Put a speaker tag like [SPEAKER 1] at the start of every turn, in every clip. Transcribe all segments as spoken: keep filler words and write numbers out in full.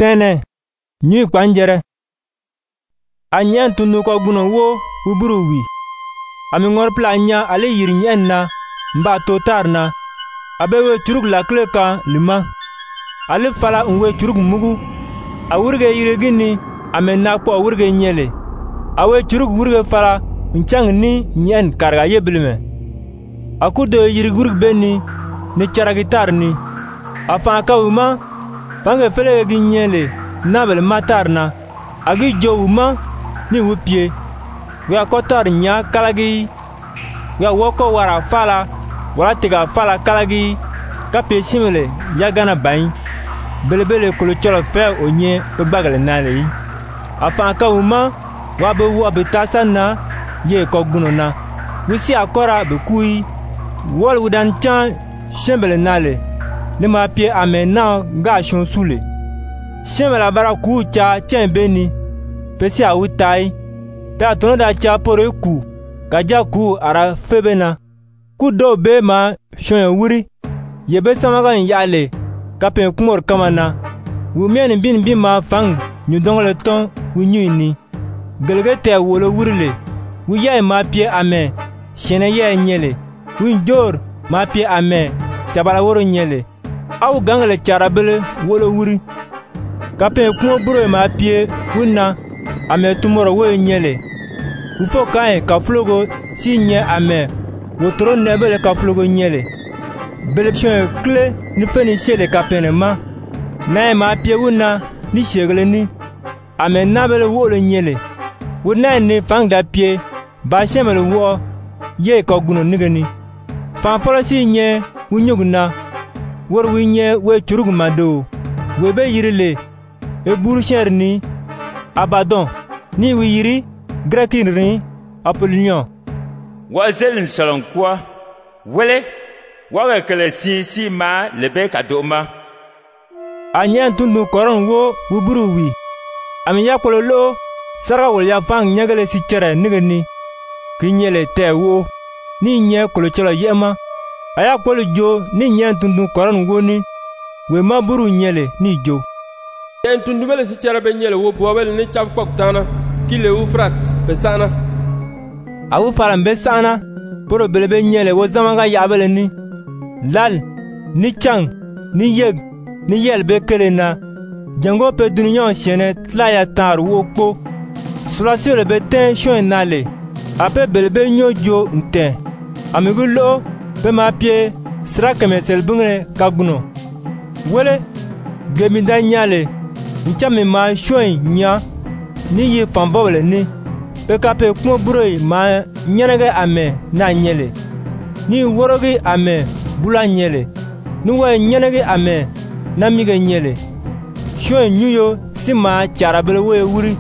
[SPEAKER 1] tene nyi kwanjere anyen tunu ko guno wo uburu wi ami ngor planya ale yirnyen na mba totarna abewe churuk la kleka lima ale fala unwe churuk mugu awurge yiregini amenna ko awurge nyele awe churuk wurge fala unchang ni nyen karga yeblime akudo yirigurg beni ni charagitar ni afa ka uma pange fele gi nyele nabel matarna agi jowuma ni wupie wa kotar nya kalagi wa woko wara fala wala tiga fala kalagi kape simele yagana bain belebele kolo cholo fe onye to bagale nale afa ka uma wa be wo be tasana ye ko gunona wisi akora be kui wol wudan chan shembele nale le ma pie amena ga shon sule shembela bara ku cha chen beni pesi awutai pe atono da cha pore ku kaja ku ara febena ku do be ma shon wuri yebe samagan yale kape kumor kamana wumien bin bin ma fang nyu dongole ton wunyini gelgete wolo wurile wuyai ma pie ame shene ye nyele winjor ma pie ame chabala woro nyele aw gangle charabele wolo wuri kape kumo buro ma pie wunna ame tumoro wo nyele ufo kae ka flogo si nye ame wotoro nebele ka flogo nyele beleption clé ni feni shele kapenema na ma pie wunna ni shegle ni ame nabele wolo nyele wunna ni fangda pie ba shemele wo ye ko guno nigani fan folo si nye wunyugna wor winye we churuguma do we be yirile e buru sherni abadon ni wi yiri grekinri apollion
[SPEAKER 2] wa zelin salon kwa wele wa kele si si ma lebe kadoma
[SPEAKER 1] anyen tundu koron wo wuburu wi ami yakololo sara wol ya fang nyagale si chere nigani kinyele te wo ni nye kolo cholo yema aya kolo jo ni nye tundu koron wo ni we ma buru nyele ni jo
[SPEAKER 3] en tundu bele si chere be nyele wo bobel ni chap kok tana kile ufrat pesana
[SPEAKER 1] awu faram be sana poro bele be nyele wo zamanga yabele ni lal ni chang ni yeg ni yel be kelena jango pe dunyon shene tlaya tar wo kpo sulasio be ten shon nale ape belebe nyojo nte amigulo pe ma pie sra kemesel bungre kaguno wele geminda nyale nchame ma shoin nya ni ye fambole ni pe kape kumo buroi ma nyenege ame na nyele ni worogi ame bula nyele ni we nyenege ame na mige nyele shoin nyuyo sima charabele we wuri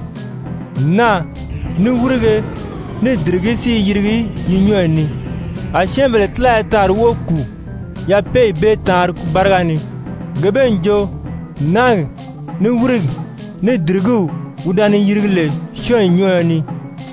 [SPEAKER 1] na ni wurige ni dirigisi yirigi yinyoni a shembele tla tar woku ya pay be tar bargani gebenjo nang ni wurig ni dirigu udani yirigile shoy nyoni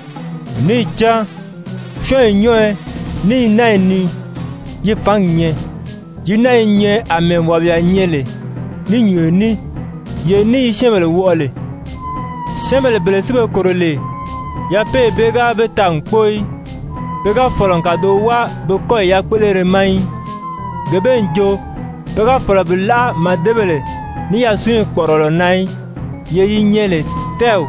[SPEAKER 1] ni cha shoy nyoe ni naini ye fangye ye nainye ame wabya nyele ni nyoni ye ni shembele wole shembele bele sibe korole ya pe bega betang poi bega folon kado wa be ko ya pelere mai gebenjo bega fola bla madebele ni ya suin korolo nai ye yinyele tew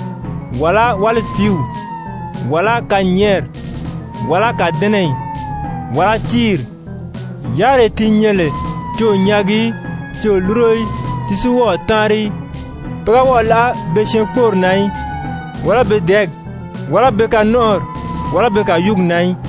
[SPEAKER 1] wala wal fiu wala kanyer wala kadenei wala tir yare tinyele to nyagi to luroi tisuwo tari bega wala be shenkor nai wala be deg wala beka nor wala beka yug nai